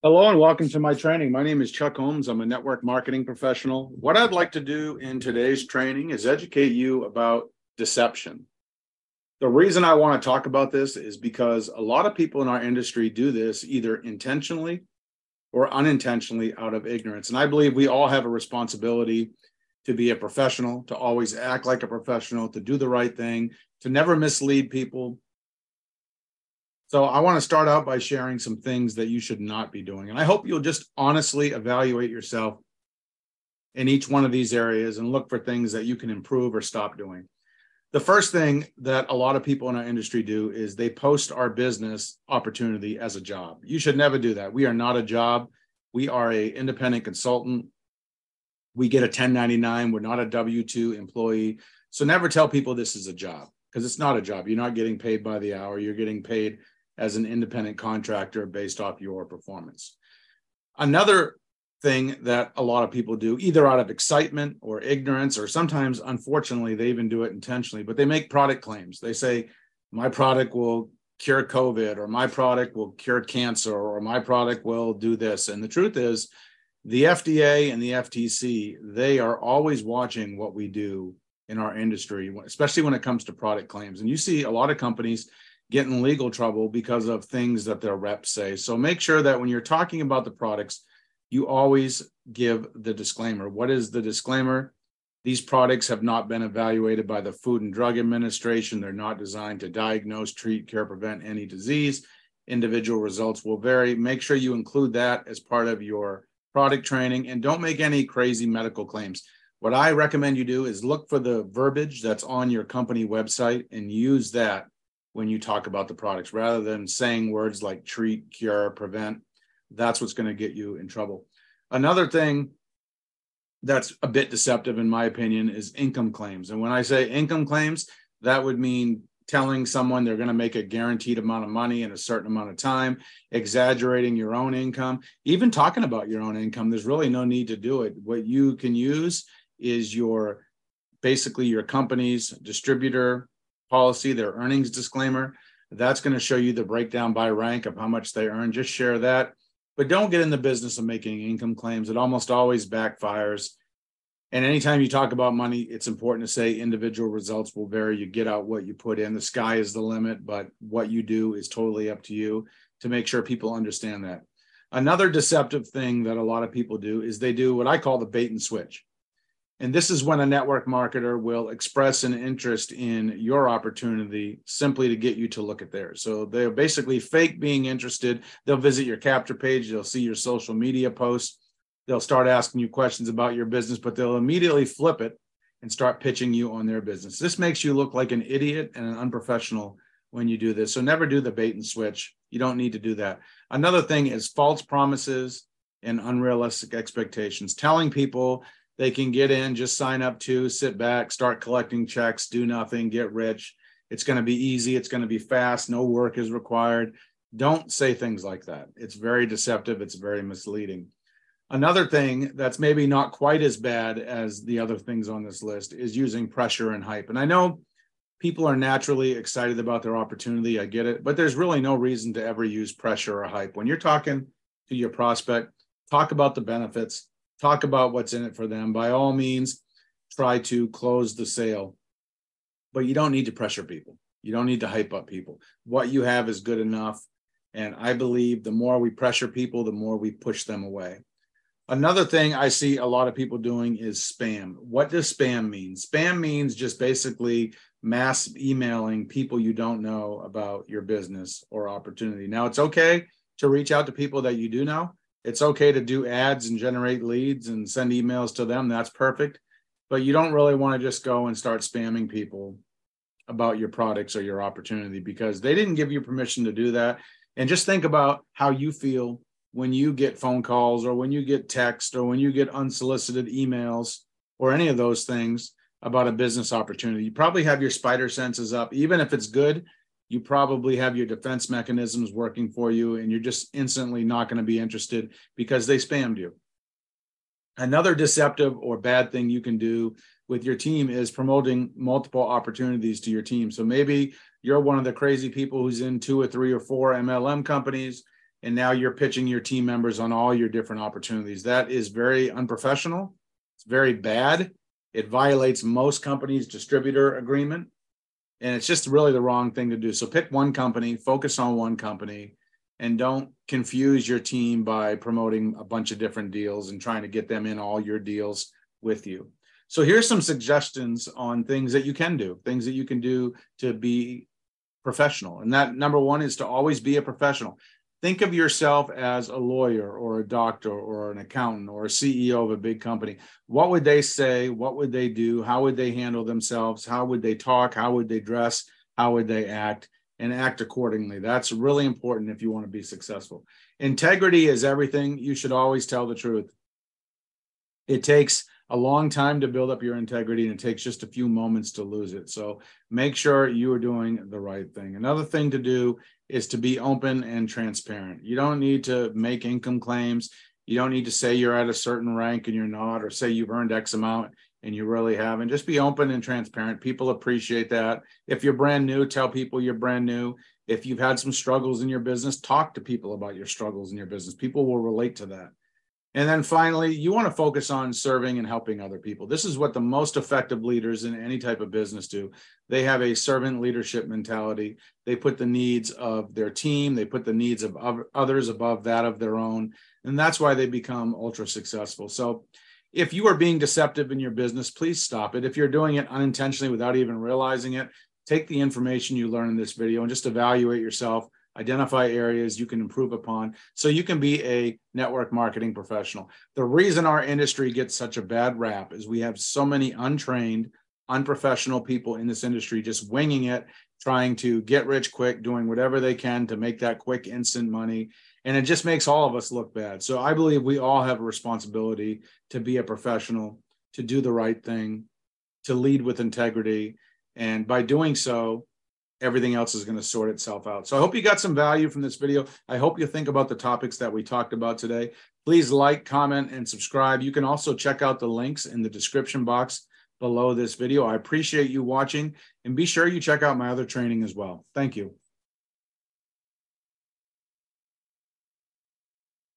Hello and welcome to my training. My name is Chuck Holmes. I'm a network marketing professional. What I'd like to do in today's training is educate you about deception. The reason I want to talk about this is because a lot of people in our industry do this either intentionally or unintentionally out of ignorance. And I believe we all have a responsibility to be a professional, to always act like a professional, to do the right thing, to never mislead people. So I want to start out by sharing some things that you should not be doing. And I hope you'll just honestly evaluate yourself in each one of these areas and look for things that you can improve or stop doing. The first thing that a lot of people in our industry do is they post our business opportunity as a job. You should never do that. We are not a job. We are an independent consultant. We get a 1099. We're not a W-2 employee. So never tell people this is a job, because it's not a job. You're not getting paid by the hour. You're getting paid as an independent contractor based off your performance. Another thing that a lot of people do, either out of excitement or ignorance, or sometimes, unfortunately, they even do it intentionally, but they make product claims. They say, my product will cure COVID, or my product will cure cancer, or my product will do this. And the truth is, the FDA and the FTC, they are always watching what we do in our industry, especially when it comes to product claims. And you see a lot of companies get in legal trouble because of things that their reps say. So make sure that when you're talking about the products, you always give the disclaimer. What is the disclaimer? These products have not been evaluated by the Food and Drug Administration. They're not designed to diagnose, treat, cure, prevent any disease. Individual results will vary. Make sure you include that as part of your product training, and don't make any crazy medical claims. What I recommend you do is look for the verbiage that's on your company website and use that when you talk about the products, rather than saying words like treat, cure, prevent. That's what's going to get you in trouble. Another thing that's a bit deceptive, in my opinion, is income claims. And when I say income claims, that would mean telling someone they're going to make a guaranteed amount of money in a certain amount of time, exaggerating your own income, even talking about your own income. There's really no need to do it. What you can use is basically your company's distributor policy, their earnings disclaimer. That's going to show you the breakdown by rank of how much they earn. Just share that, but don't get in the business of making income claims. It almost always backfires. And anytime you talk about money, it's important to say individual results will vary. You get out what you put in. The sky is the limit, but what you do is totally up to you, to make sure people understand that. Another deceptive thing that a lot of people do is they do what I call the bait and switch. And this is when a network marketer will express an interest in your opportunity simply to get you to look at theirs. So they're basically fake being interested. They'll visit your capture page. They'll see your social media posts. They'll start asking you questions about your business, but they'll immediately flip it and start pitching you on their business. This makes you look like an idiot and an unprofessional when you do this. So never do the bait and switch. You don't need to do that. Another thing is false promises and unrealistic expectations. Telling people they can get in, just sign up to, sit back, start collecting checks, do nothing, get rich. It's going to be easy. It's going to be fast. No work is required. Don't say things like that. It's very deceptive. It's very misleading. Another thing that's maybe not quite as bad as the other things on this list is using pressure and hype. And I know people are naturally excited about their opportunity. I get it, but there's really no reason to ever use pressure or hype. When you're talking to your prospect, talk about the benefits. Talk about what's in it for them. By all means, try to close the sale, but you don't need to pressure people. You don't need to hype up people. What you have is good enough. And I believe the more we pressure people, the more we push them away. Another thing I see a lot of people doing is spam. What does spam mean? Spam means just basically mass emailing people you don't know about your business or opportunity. Now, it's okay to reach out to people that you do know. It's okay to do ads and generate leads and send emails to them. That's perfect. But you don't really want to just go and start spamming people about your products or your opportunity, because they didn't give you permission to do that. And just think about how you feel when you get phone calls, or when you get text, or when you get unsolicited emails, or any of those things about a business opportunity. You probably have your spider senses up. Even if it's good, you probably have your defense mechanisms working for you, and you're just instantly not going to be interested because they spammed you. Another deceptive or bad thing you can do with your team is promoting multiple opportunities to your team. So maybe you're one of the crazy people who's in 2 or 3 or 4 MLM companies. and now you're pitching your team members on all your different opportunities. That is very unprofessional. It's very bad. It violates most companies' distributor agreement, and it's just really the wrong thing to do. So pick one company, focus on one company, and don't confuse your team by promoting a bunch of different deals and trying to get them in all your deals with you. So here's some suggestions on things that you can do, things that you can do to be professional. And that number one is to always be a professional. Think of yourself as a lawyer or a doctor or an accountant or a CEO of a big company. What would they say? What would they do? How would they handle themselves? How would they talk? How would they dress? How would they act? And act accordingly. That's really important if you want to be successful. Integrity is everything. You should always tell the truth. It takes a long time to build up your integrity, and it takes just a few moments to lose it. So make sure you are doing the right thing. Another thing to do is to be open and transparent. You don't need to make income claims. You don't need to say you're at a certain rank and you're not, or say you've earned X amount and you really haven't. Just be open and transparent. People appreciate that. If you're brand new, tell people you're brand new. If you've had some struggles in your business, talk to people about your struggles in your business. People will relate to that. And then finally, you want to focus on serving and helping other people. This is what the most effective leaders in any type of business do. They have a servant leadership mentality. They put the needs of their team, they put the needs of others above that of their own. And that's why they become ultra successful. So if you are being deceptive in your business, please stop it. If you're doing it unintentionally without even realizing it, take the information you learn in this video and just evaluate yourself. Identify areas you can improve upon so you can be a network marketing professional. The reason our industry gets such a bad rap is we have so many untrained, unprofessional people in this industry just winging it, trying to get rich quick, doing whatever they can to make that quick, instant money. And it just makes all of us look bad. So I believe we all have a responsibility to be a professional, to do the right thing, to lead with integrity. And by doing so, everything else is going to sort itself out. So I hope you got some value from this video. I hope you think about the topics that we talked about today. Please like, comment, and subscribe. You can also check out the links in the description box below this video. I appreciate you watching, and be sure you check out my other training as well. Thank you.